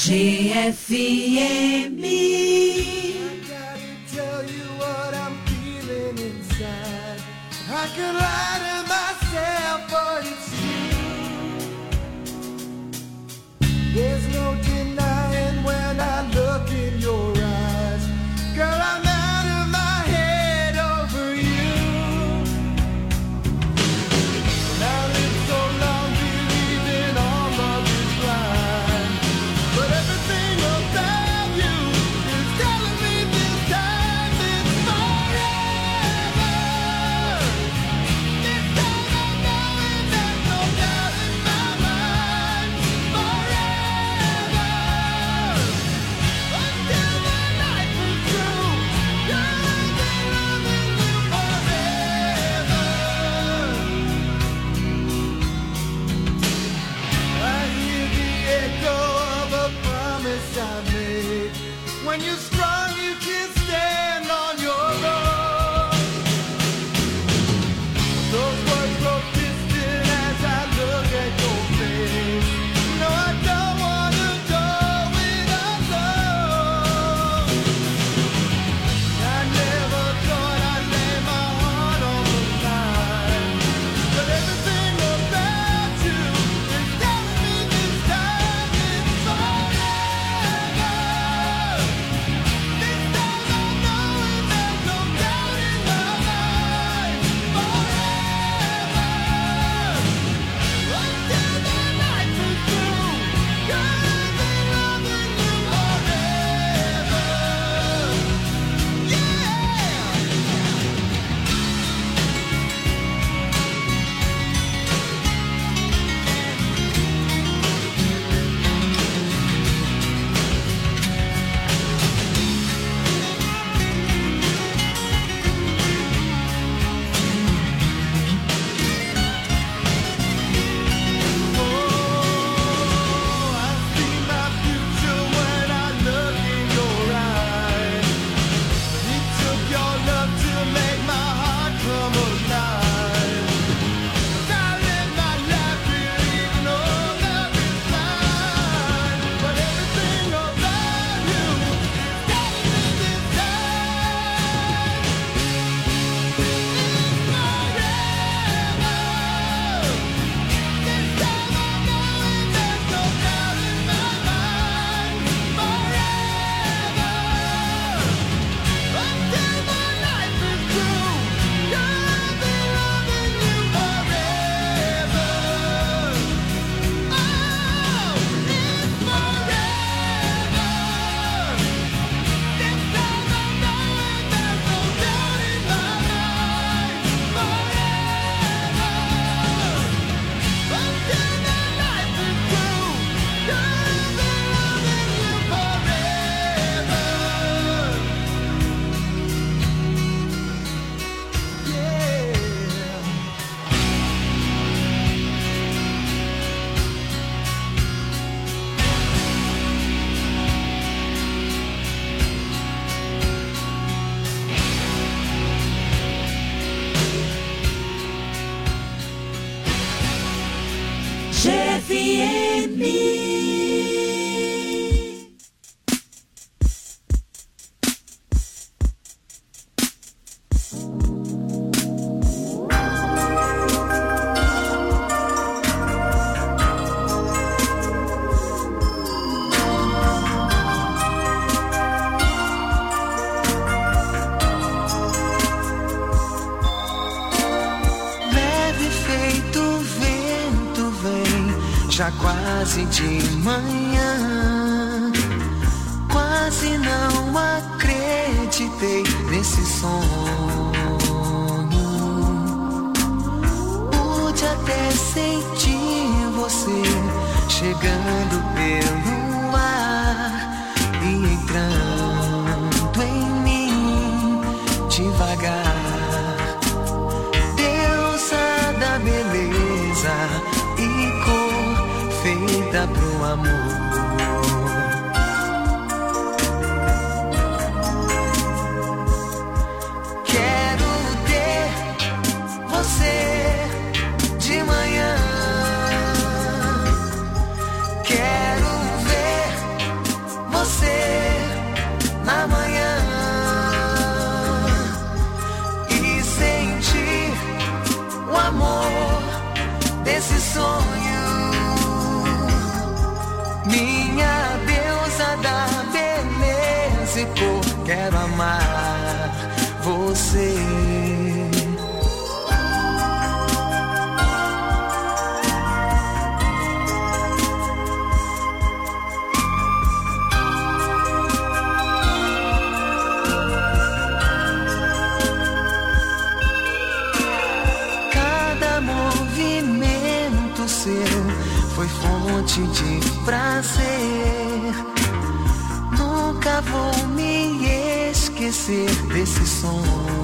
GFM. I could lie to myself, but it's true. There's no denying when I look in your eyes. Girl, I'm out of my head over you. And I lived so long believing all love is blind, but everything about you is telling me this time it's forever. This time I know it, there's no doubt in my mind. Forever, until my life is through. Girl, I've been loving you forever. I hear the echo of a promise I made. When you're strong, you can stand on your own. Those words grow distant as I look at your face. No, I don't wanna go without love. I never thought I'd lay my heart on the line, but everything about you is telling me this time it's forever. This time I know it, there's no doubt in my mind. Forever, until my life is through. Girl, I've been loving you forever. Yeah. I see my future when I look in your eyes. It took your love to make my heart come alive. I live my life believing all love is blind, but everything about you is telling me this time it's forever. This time I know it, there's no doubt in my mind. Forever, until my life is through. Girl, I've been loving you forever. Oh, it's forever. This time I know it, there's no doubt in my mind. Forever, until my life is through. Girl, I've been loving you forever. Yeah. GFM. Leve feito vento vem, já quase de manhã. Quase não acreditei nesse sonho. Pude até sentir você chegando pelo ar e entrando em mim devagar. Deusa da beleza e cor feita pro amor. Quero ter você de manhã. Quero ver quero amar você. Foi fonte de prazer. Nunca vou me esquecer desse sonho.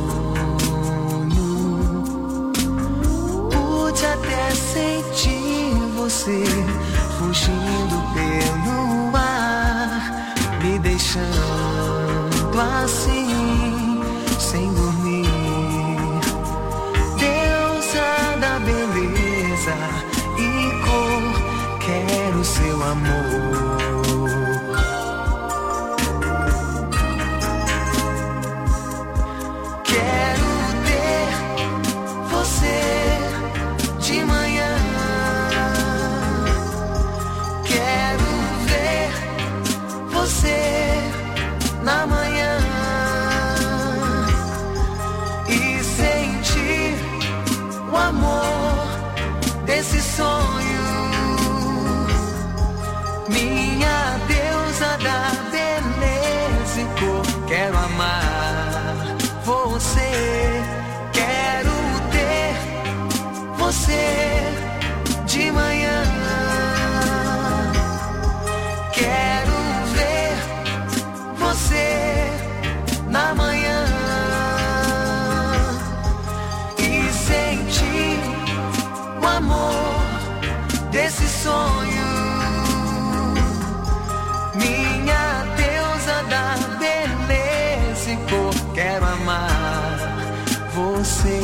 Pude até sentir você fugindo pelo ar, me deixando assim, sem dormir. Deusa da beleza e cor, quero seu amor. Quero ter você de manhã. Quero ver você na manhã e sentir o amor desse sonho. Minha deusa da beleza e cor, quero amar você. Quero ter você de manhã. Quero ver você na manhã e sentir o amor desse sonho. Minha deusa da beleza e cor, quero amar você.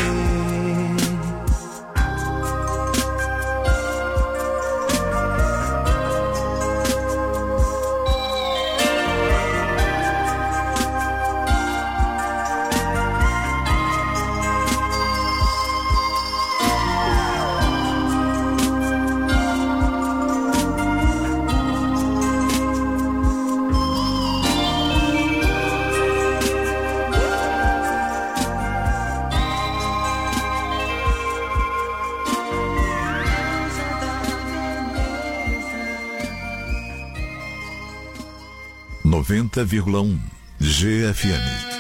GFM.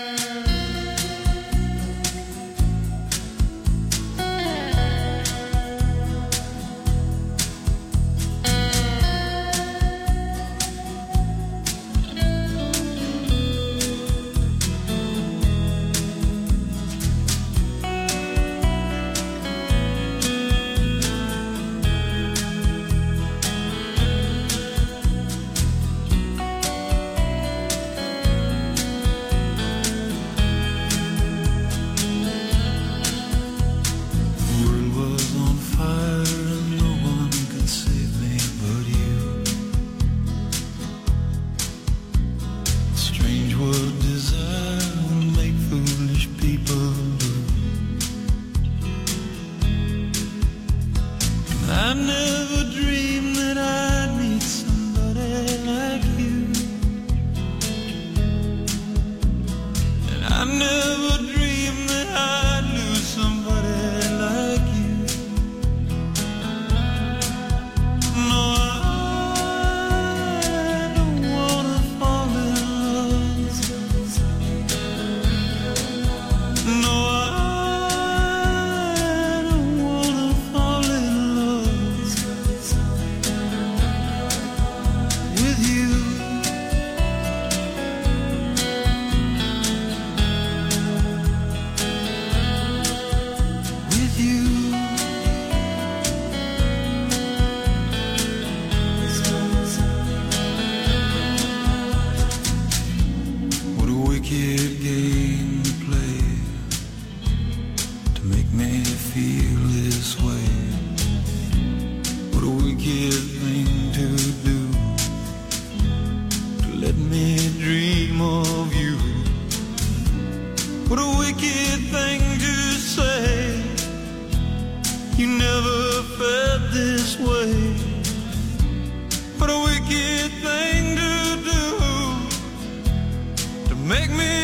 Make me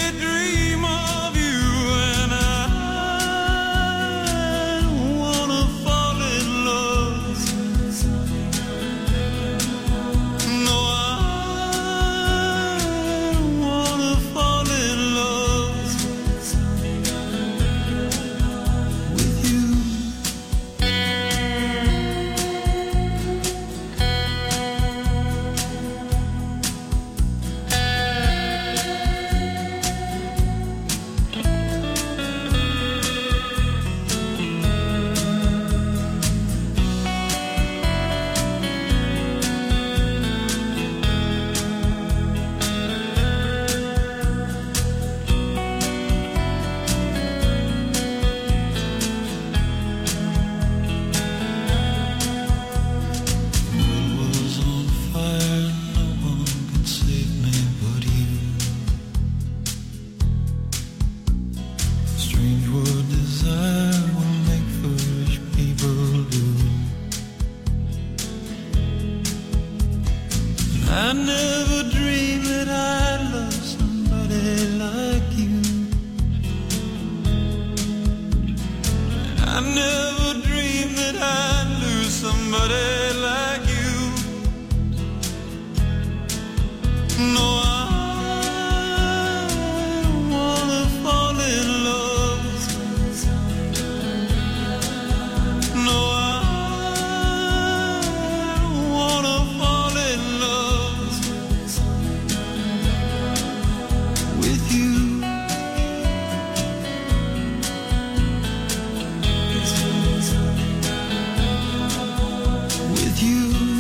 I never dreamed that I'd love somebody like you. And I never dreamed that I'd lose somebody like you. No, I don't wanna fall in love. No, I don't wanna fall in love with you. With you.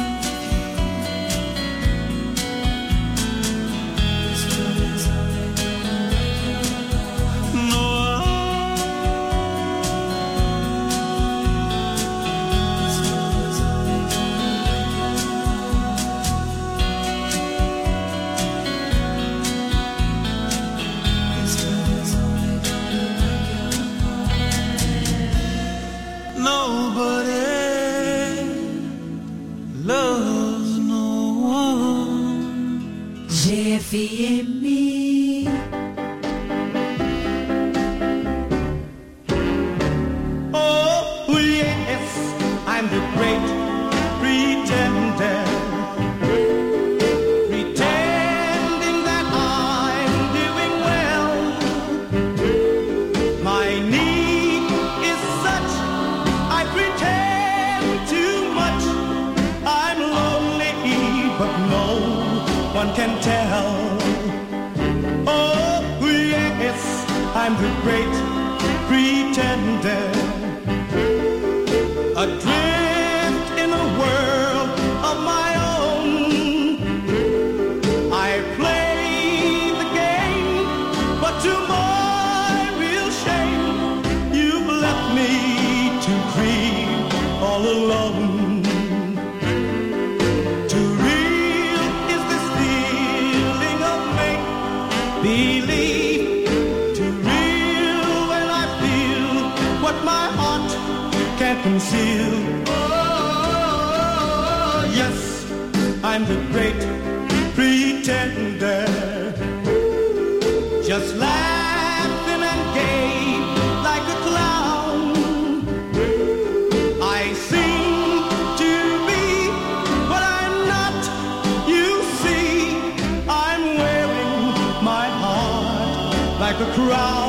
Nobody loves no one. GFME. Oh, yes, I'm the great pretender. Pretending that I'm doing well. My need is such, I pretend too much. I'm lonely, but no one can tell. Oh, yes, I'm the great pretender. Adrift in a world of my own. I play the game, but to my real shame, you've left me to grieve all alone. Too real is this feeling of make-believe. Too real when I feel what my heart can't conceal. Oh, yes, I'm the great pretender. Just laughing and gay like a clown. I seem to be what I'm not. You see, I'm wearing my heart like a crown.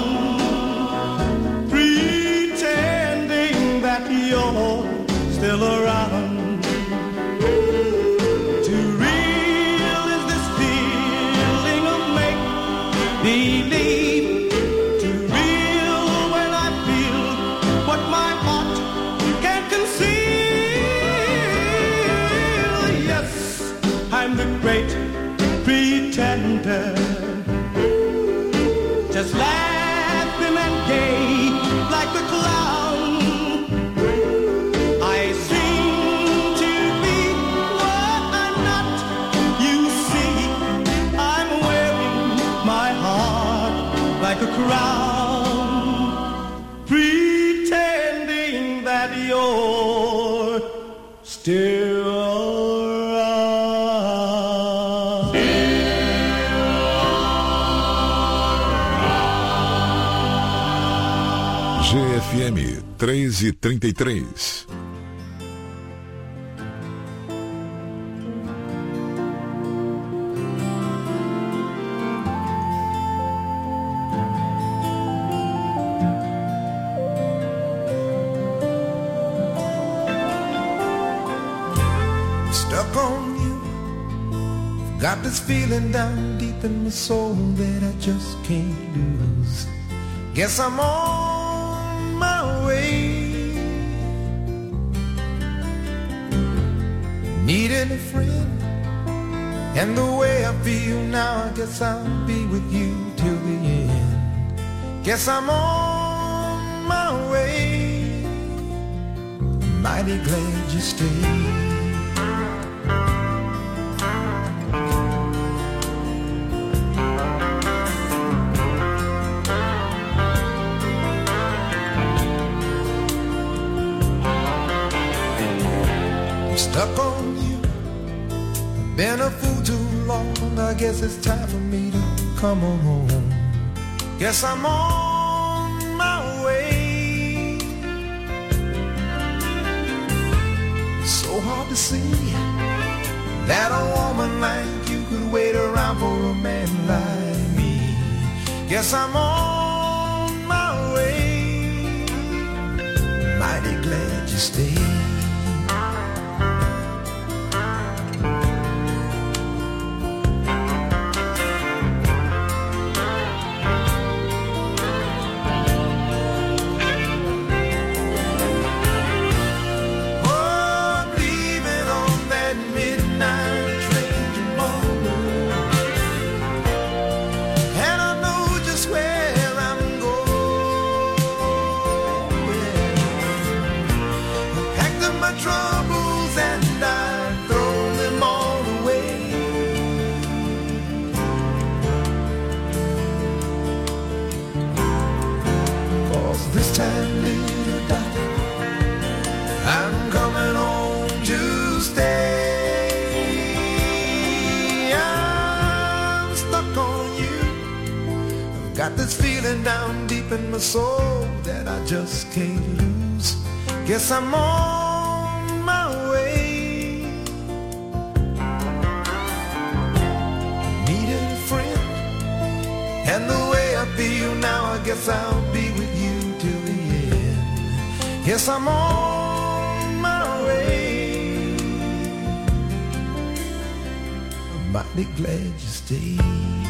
Pretending that you're still around. Too real is this feeling of make-believe. Too real when I feel what my heart can't conceal. Yes, I'm the great pretender. Just laughing and gay like a clown. I seem to be what I'm not. You see, I'm wearing my heart like a crown. Pretending that you're still around. GFM 3:33. Stuck on you. Got this feeling down deep in my soul that I just can't lose. Guess I'm on my way. Needing a friend, and the way I feel now, I guess I'll be with you till the end. Guess I'm on my way. Mighty glad you stayed. Stuck on you, been a fool to guess it's time for me to come on home. Guess I'm on my way. So hard to see that a woman like you could wait around for a man like me. Guess I'm on my way. Mighty glad you stayed. This feeling down deep in my soul that I just can't lose. Guess I'm on my way. Needed a friend, and the way I feel now, I guess I'll be with you till the end. Yes, I'm on my way. I'm mighty glad you stayed.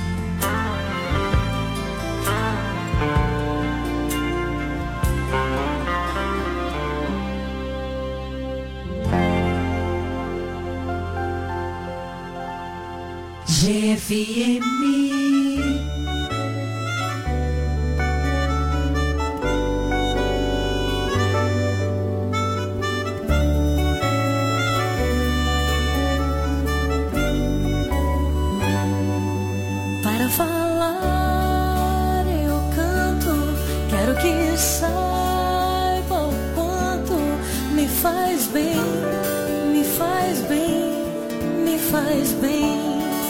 GFM. Para falar eu canto, quero que saiba o quanto me faz bem, me faz bem, me faz bem.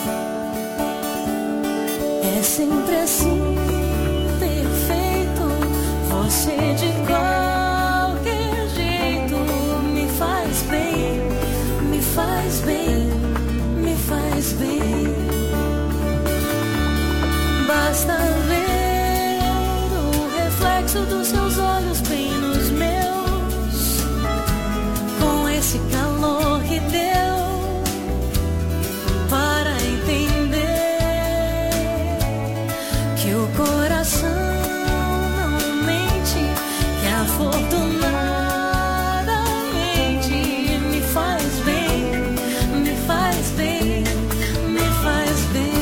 É sempre assim, perfeito, você de qualquer jeito me faz bem, me faz bem, me faz bem. Basta ver o reflexo dos seus olhos bem nos meus, com esse calor que deu para entender que o coração não mente, que afortunadamente me faz bem, me faz bem, me faz bem.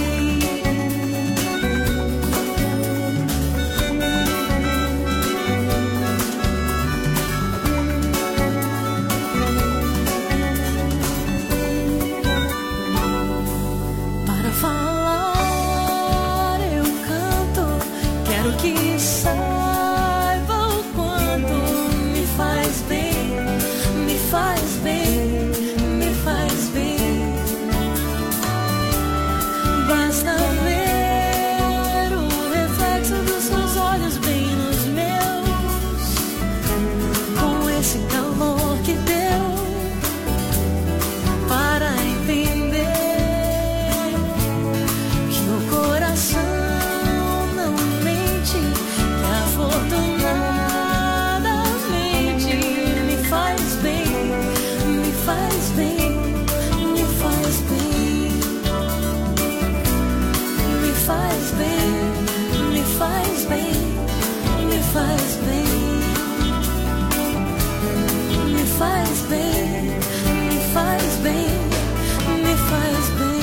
Para falar eu canto, quero que saiba o quanto me faz bem, me faz bem, me faz bem. Basta ver o reflexo dos seus olhos bem nos meus, com esse calor que deu para entender que o coração não mente, que afortunadamente me faz bem, me faz bem, me faz bem, me faz bem, me faz bem, me faz bem, me faz bem, me faz bem, me faz bem.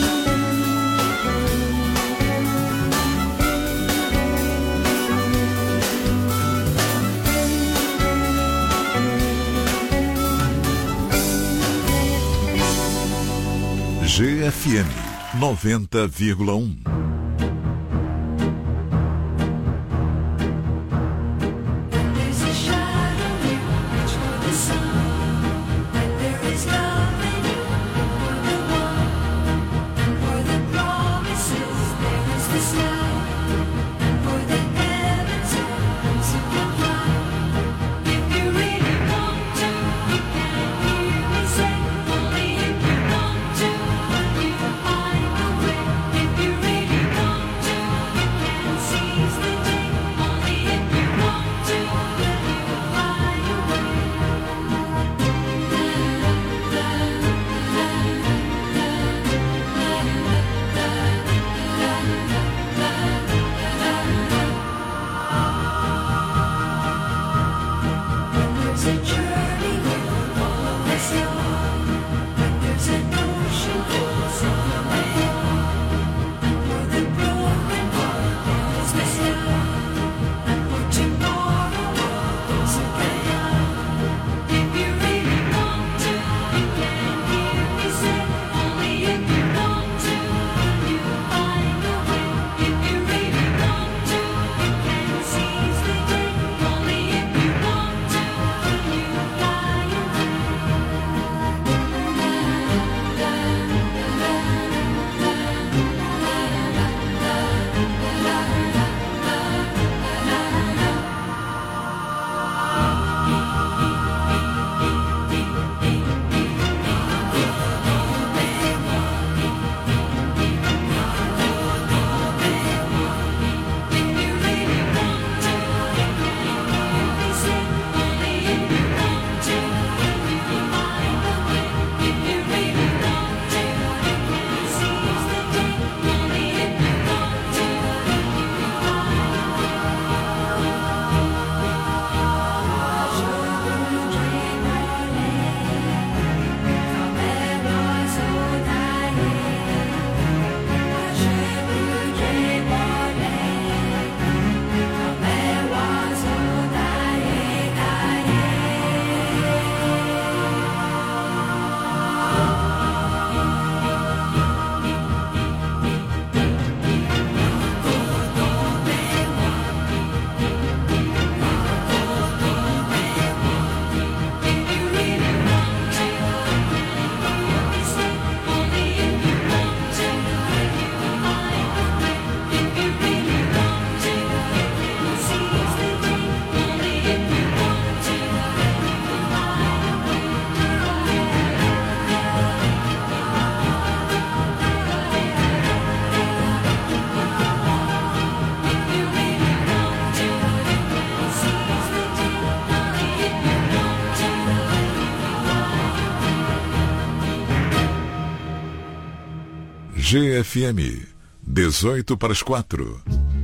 GFM 90,1. There's a shadow in which for the sun, and there is nothing for the one, for the promise. GFM, 18:04.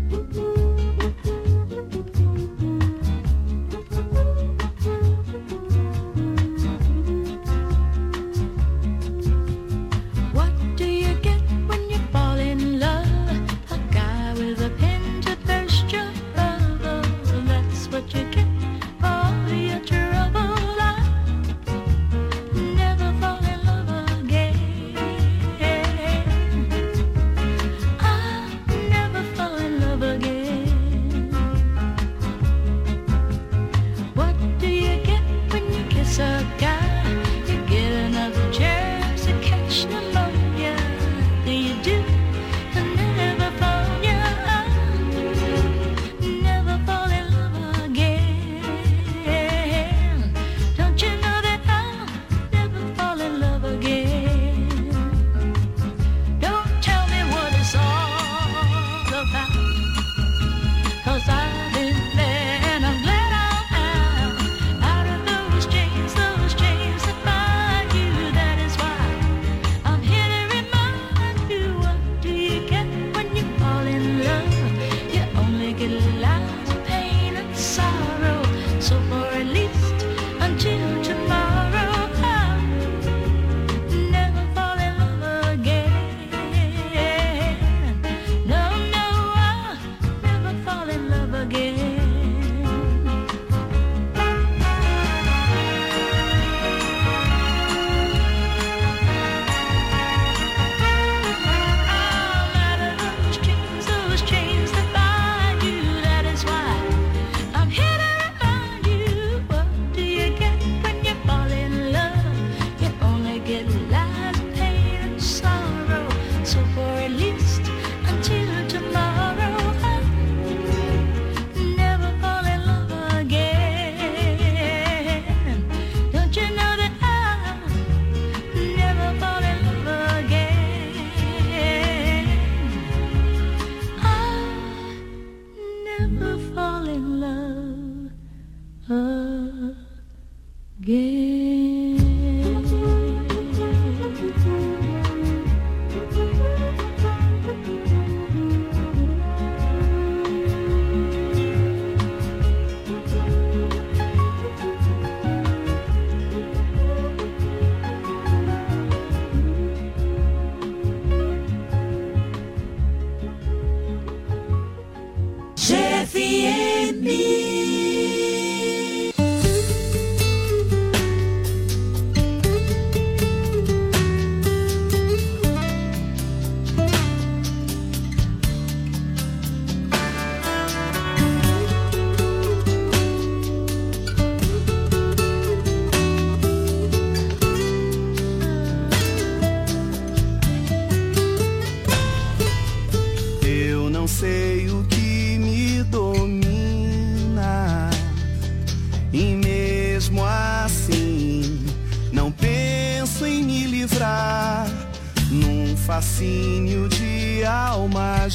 Fascínio de alma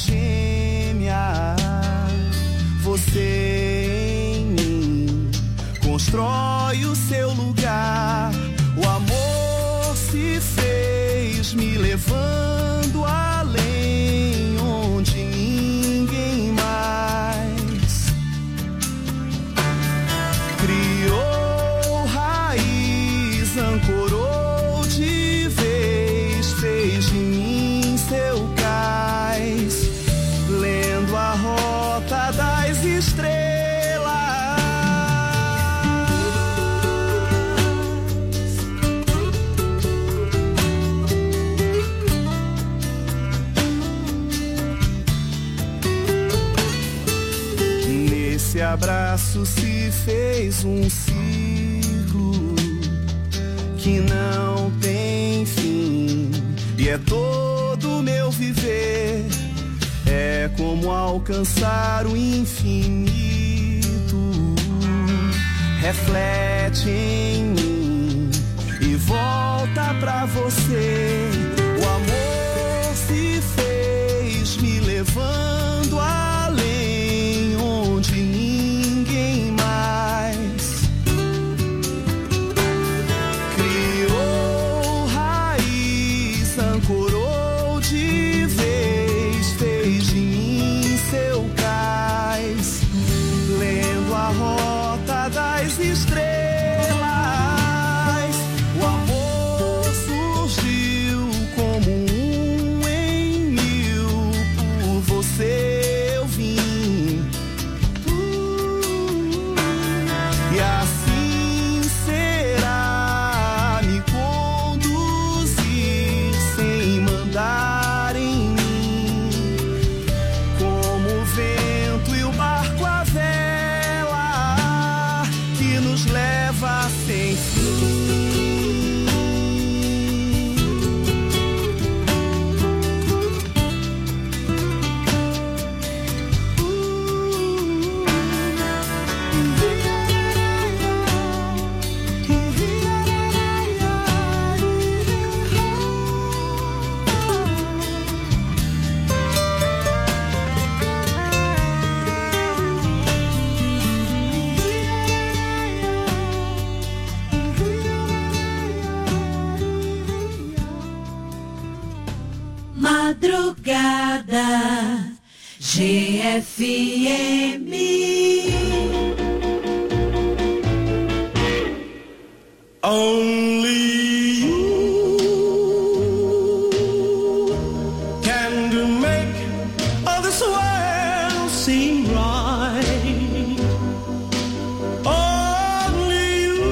gêmea, você em mim constrói o seu lugar. O amor se fez me levando além, onde ninguém mais criou raiz, ancorou de vez, fez de mim seu cais, lendo a rota das estrelas. Nesse abraço se fez um ciclo que não tem fim, e é todo meu viver, é como alcançar o infinito. Reflete em mim e volta pra você. O amor se fez me levando além, onde ninguém mais criou raiz, ancorou de GFM. Only you can do make all this world seem right. Only you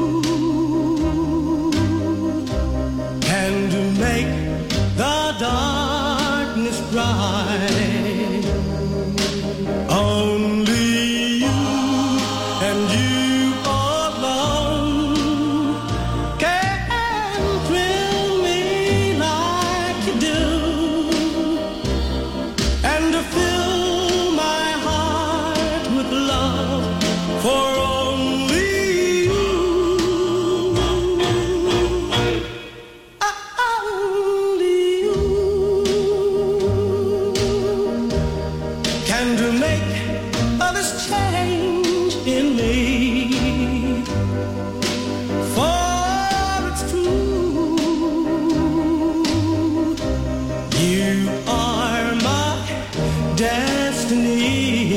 can do make the darkness bright. Only you and you alone can thrill me like you do, and to fill my heart with love for only you. Only you can to make all this change in me. For it's true, you are my destiny.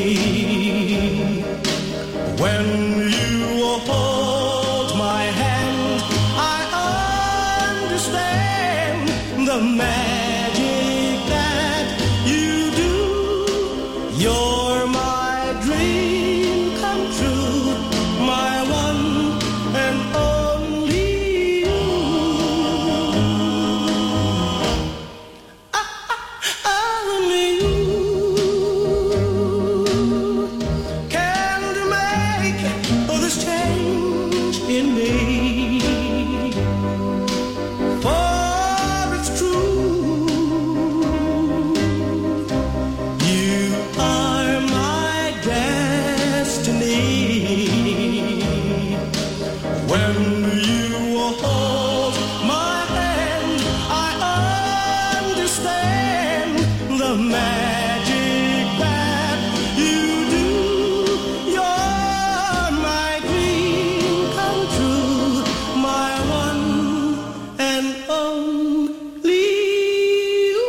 When you hold my hand, I understand the magic that you do. You're my dream come true, my one and only you. Only you can make all this change in me. For it's true, you are my destiny. When you hold my hand, I understand the magic that you do. You're my dream come true, my one and only you.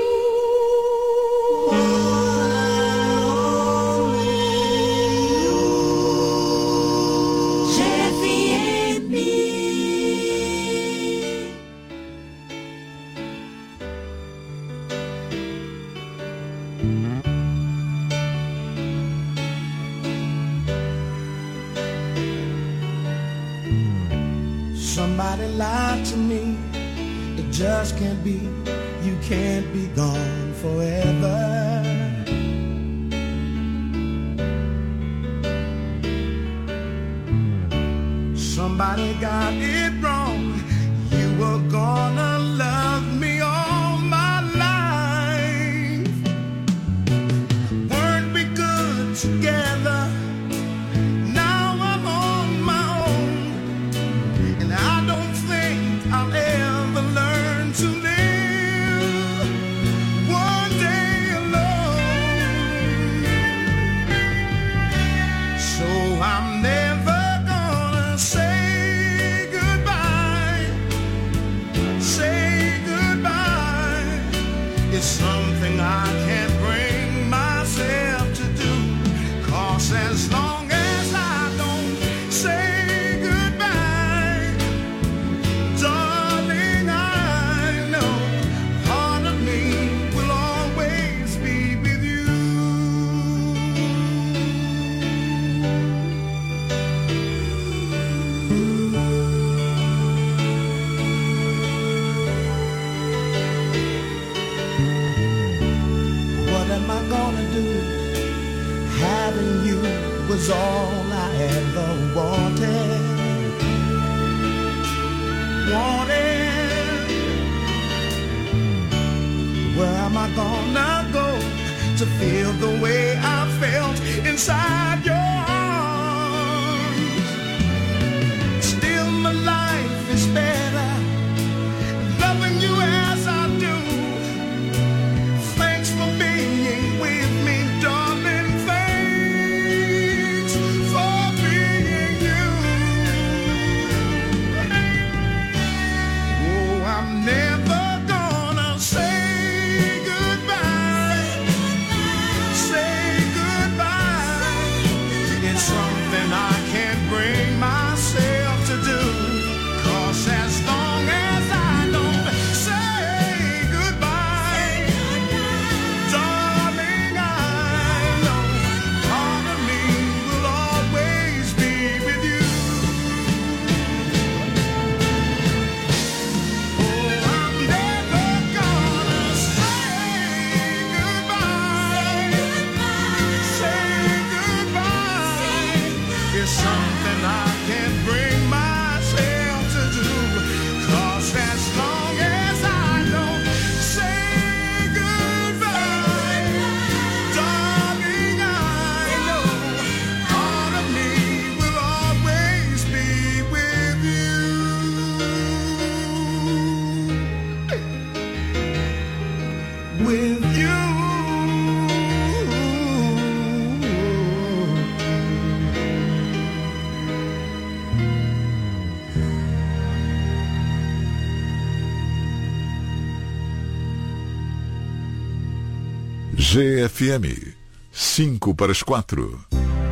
Somebody lied to me. It just can't be. You can't be gone forever. Somebody got it wrong. You were gonna love me all my life. Weren't we good together? Now I'm on my own, and I don't think I'll ever learn to live one day alone. So I'm never gonna say goodbye. Say goodbye. It's something I can't bring myself to do. 'Cause as long as I don't say goodbye, darling, I know part of me will always be with you. What am I gonna do? Having you was all I ever wanted. Where am I gonna go to feel the way I felt inside your arms? Still my life is better loving you as I do. Thanks for being with me, darling. Thanks for being you. Oh, I'm never gonna say goodbye. Say GFM, 5 para as 4.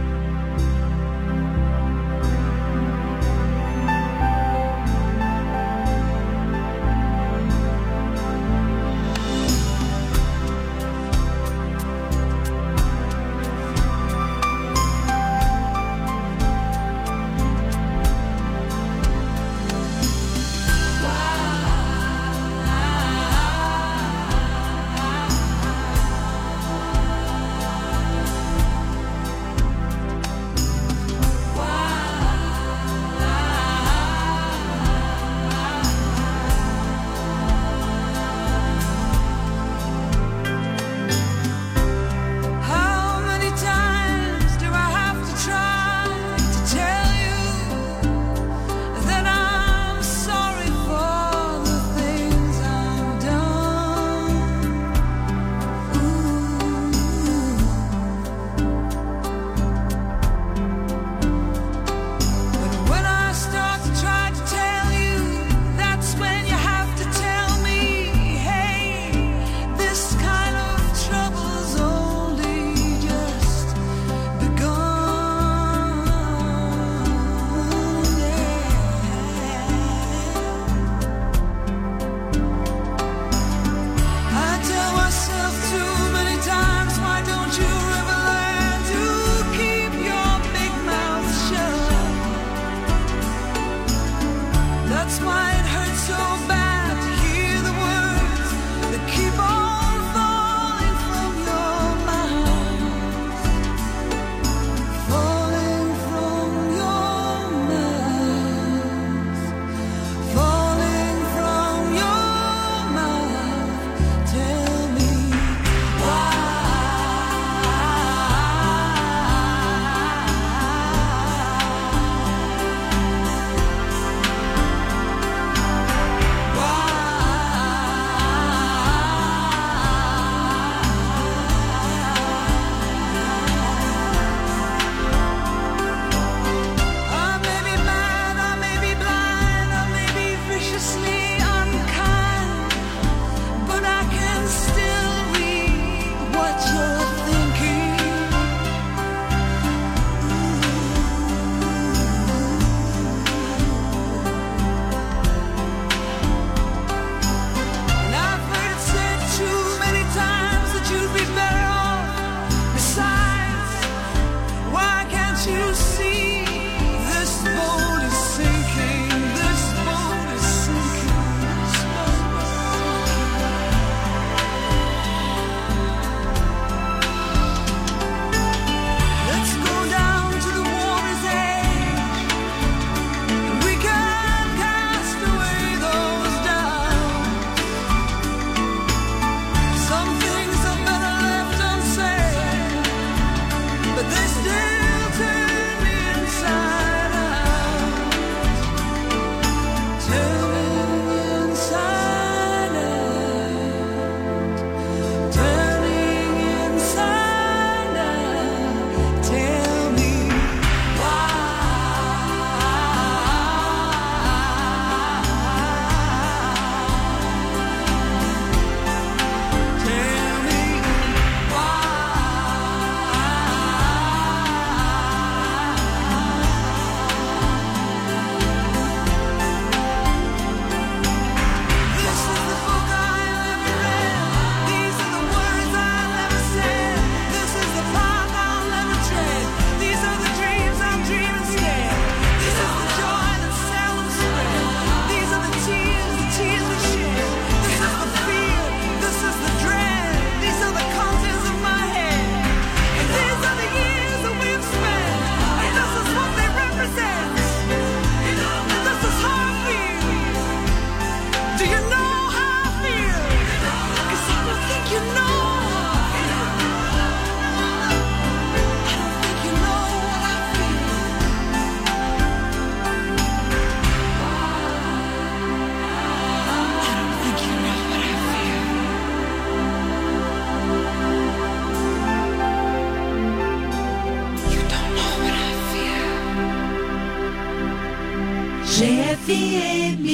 GFM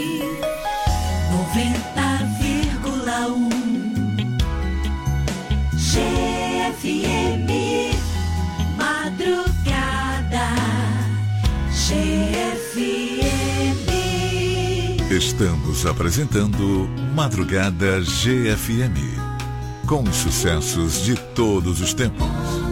90,1 Estamos apresentando Madrugada GFM, com os sucessos de todos os tempos.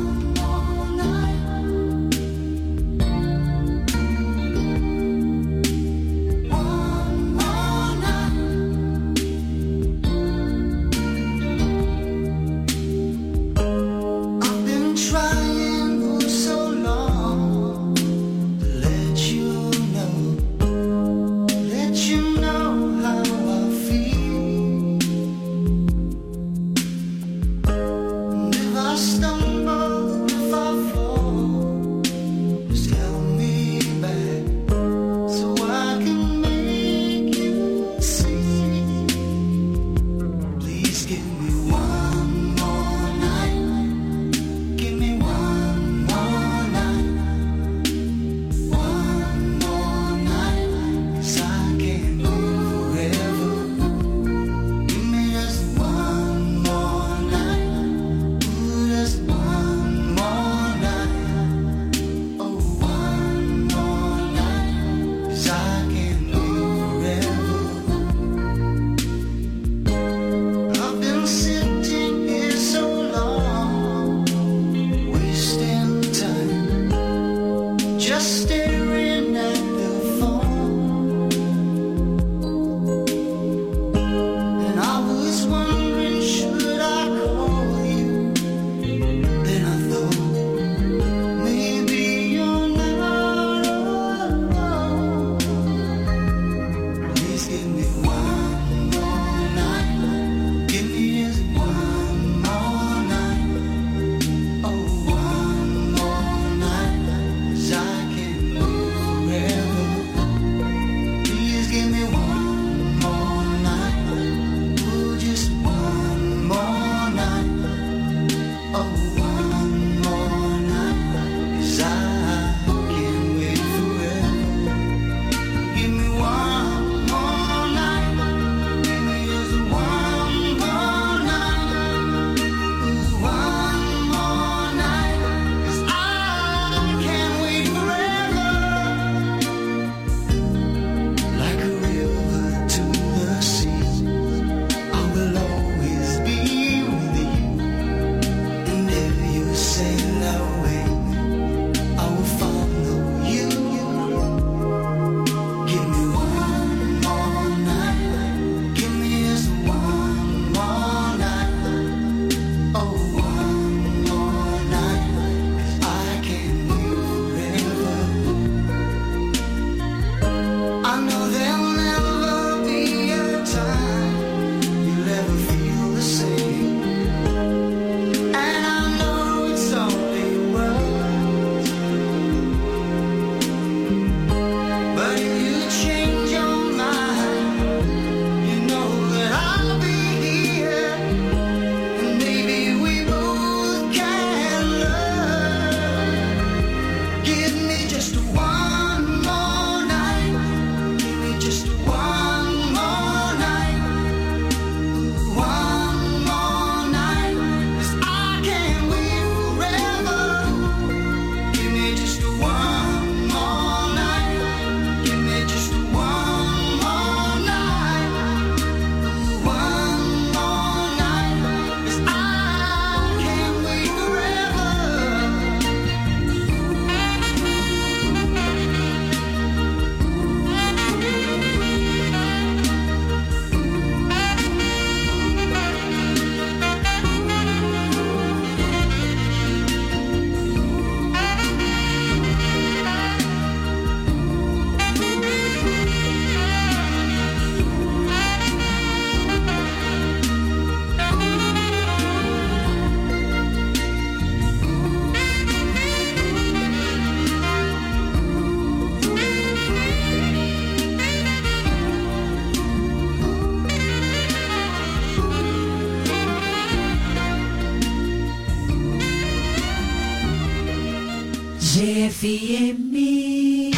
GFM.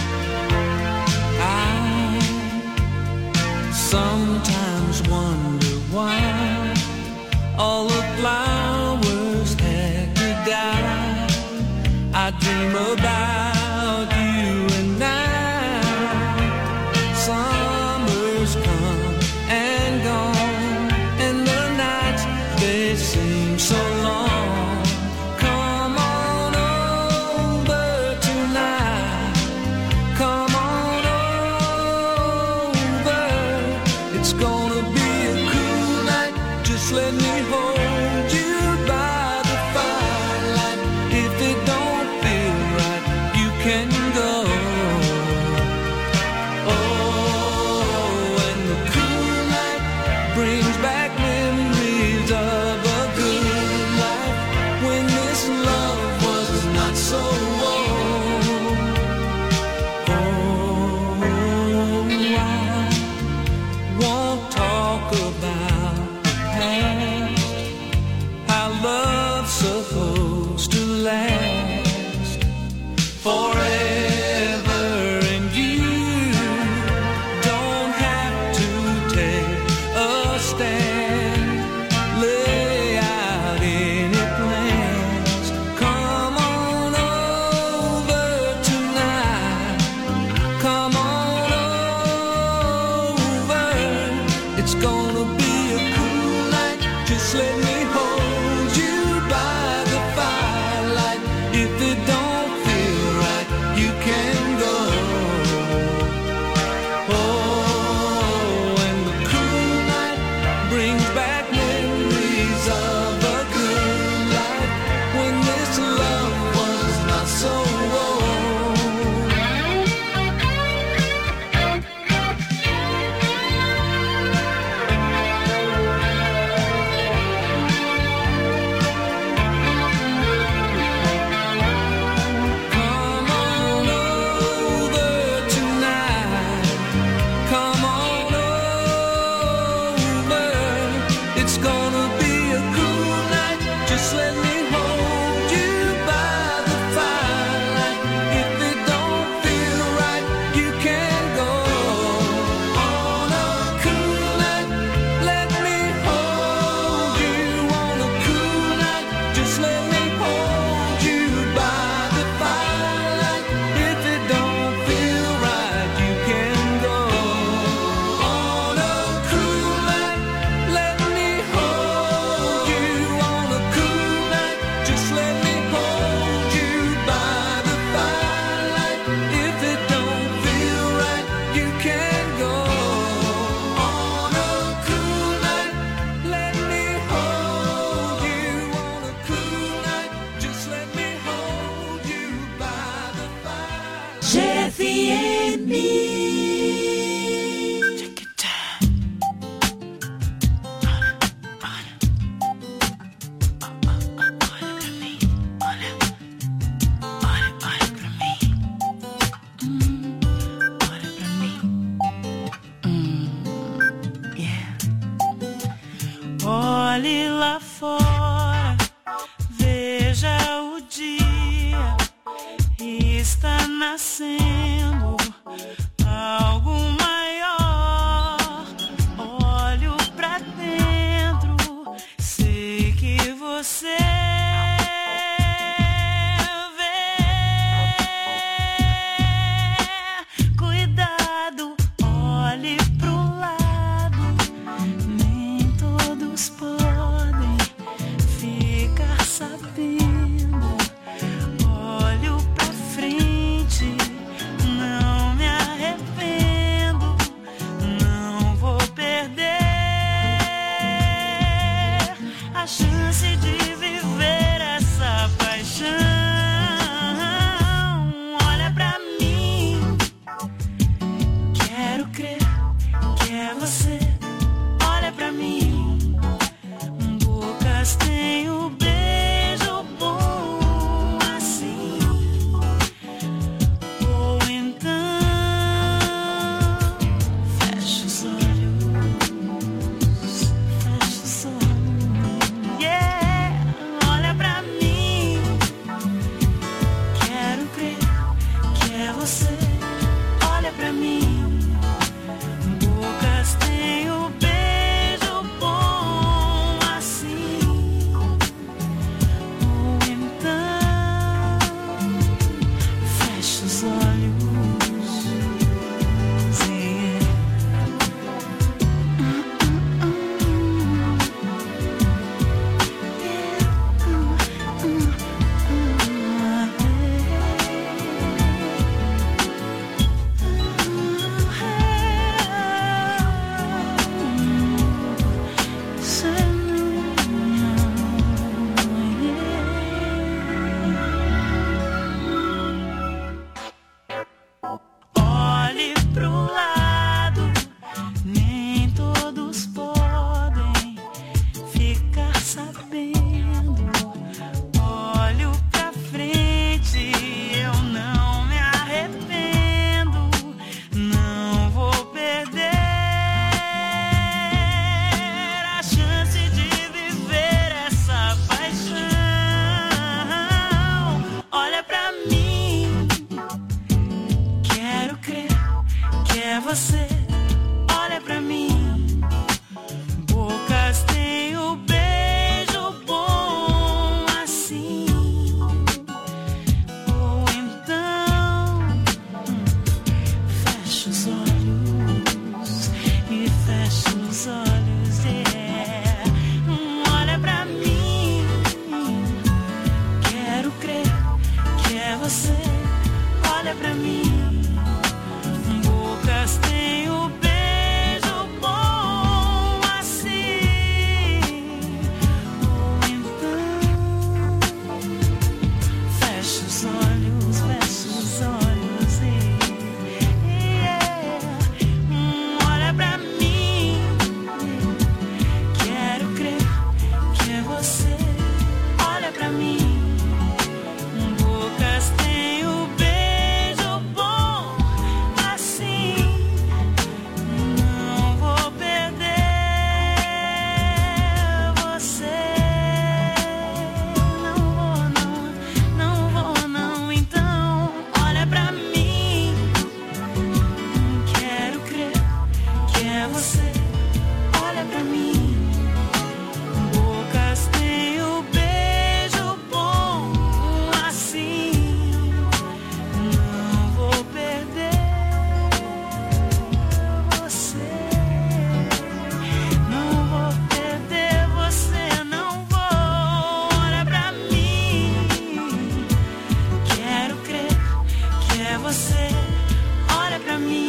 I sometimes wonder you can go. Oh, and the cool night brings back memories of a good life when this love was not so old. Come on over tonight. Come on over. It's gonna be a cool night. Just let me hold you by the firelight. If it don't feel right, you can go. On a cool night, let me hold you. On a cool night, just let me hold you by the firelight. If it don't feel right, you can go. On a cool night, let me hold you. On a cool night, just let me hold you by the firelight. If it don't feel right, you can go. On a cool night, let me hold you. On a cool night, just let me hold you by the firelight. GFM. Take your time. Olhe lá fora, veja o dia, está nascendo algo maior. Olho pra dentro, sei que você vê. Cuidado, olhe pro lado, nem todos podem ficar sabendo. Olho pra frente, não me arrependo, não vou perder a chance de viver essa paixão. Olha pra mim, quero crer que é você. Olha pra mim, bocas têm o beijo bom assim. Ou então fecha os olhos, fecha os olhos. Yeah, olha pra mim, quero crer que é você. Olha pra mim, bocas têm o beijo bom assim. Ou então fecha os olhos. Olhe pro lado, nem todos podem ficar sabendo. Olho pra frente, eu não me arrependo, não vou perder a chance de viver essa paixão. Olha pra mim, quero crer que é você. Olha pra mim, bocas têm o beijo bom assim. Ou então fecha os olhos e fecha os olhos. Yeah. Olha pra mim, quero crer que é você. Olha pra mim. Bocas têm o beijo bom assim. Ou então fecha os olhos olha pra mim. Quero crer que é você. Olha pra mim. Bocas têm o beijo bom assim. Não vou perder você. Não vou não. Então olha pra mim. Quero crer que é você. Olha pra mim. Bocas têm o beijo bom assim. Não vou perder você. Não vou perder você. Não vou. Olha pra mim. Quero crer que é você. Olha pra mim.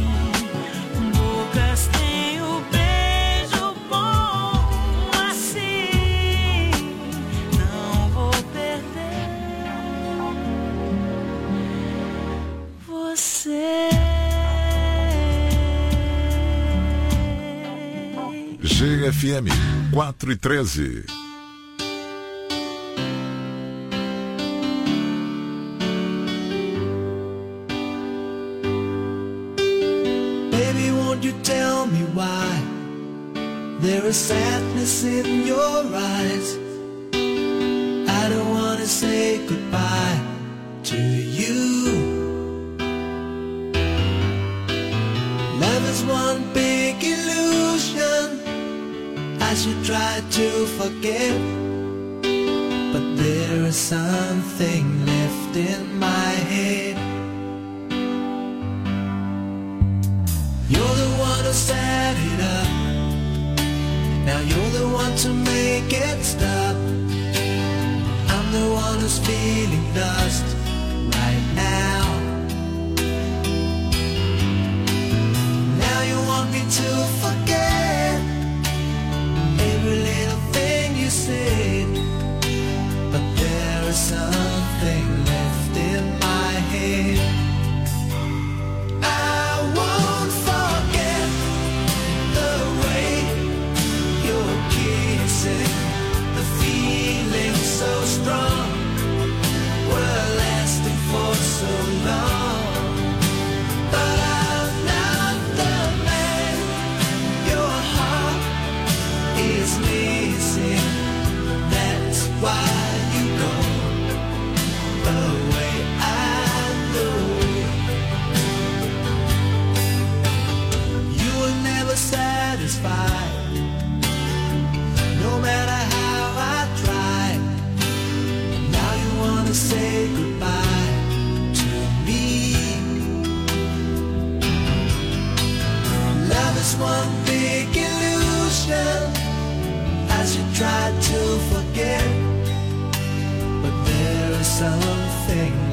Bocas têm o beijo bom assim. Não vou perder você. GFM 4:13. Baby, won't you tell me why there is sadness in your eyes? I don't wanna say goodbye to you. Love is one big illusion I should try to forget, but there is something left in my head. You're the one who set it up. Now you're the one to make it stop. I'm the one who's feeling lost right now. Now you want me to forget every little thing you said, but there is something left in my head. I won't forget the way you're kissing, the feeling so strong. We're lasting for so long, but I'm not the man your heart is missing. That's why you go away. I know you were never satisfied, no matter how I tried. Now you wanna say goodbye to me. Love is one big illusion I should try to forget, but there is something